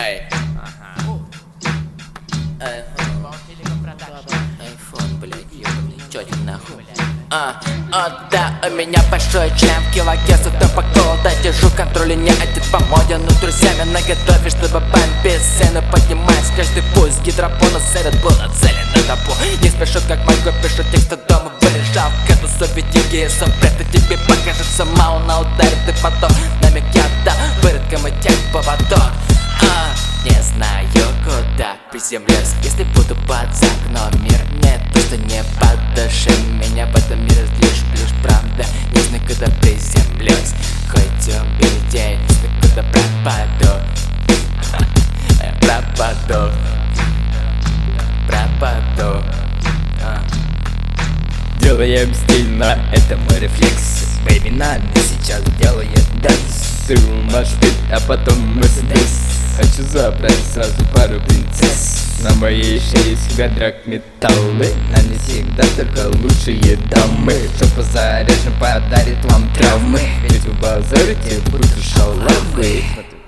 Эй. Айфон, блядь, ёбаный, чё тебе нахуй? Да, у меня большой член в килогерц, это по голода держу контроль, не один по моде, но друзьями наготове, чтобы бан без сцены поднимать каждый пусть. Гидропона серед был нацелен на табу. Не спешу, как могу, пишу тексты дома, вырежал катусу видеги, сопрета тебе покажется мало, на ударе ты потом намек я дал, выродком и тем поводок. Не знаю, куда приземлюсь, если буду под окном. Мир не то, что не по душе, меня в этом мире лишь плюс, правда. Не знаю, куда приземлюсь, хоть убей день, не знаю, куда пропаду. Пропаду. Делаем стильно, это мой рефлекс. Бэйби, надо сейчас делает данс. Ты машпит, а потом Мерседес. Хочу забрать сразу пару принцесс. На моей шее всегда драгметаллы, на не всегда только лучшие дамы. Жопа заряжен, подарит вам травмы, ведь вы базарите, будто шалавы.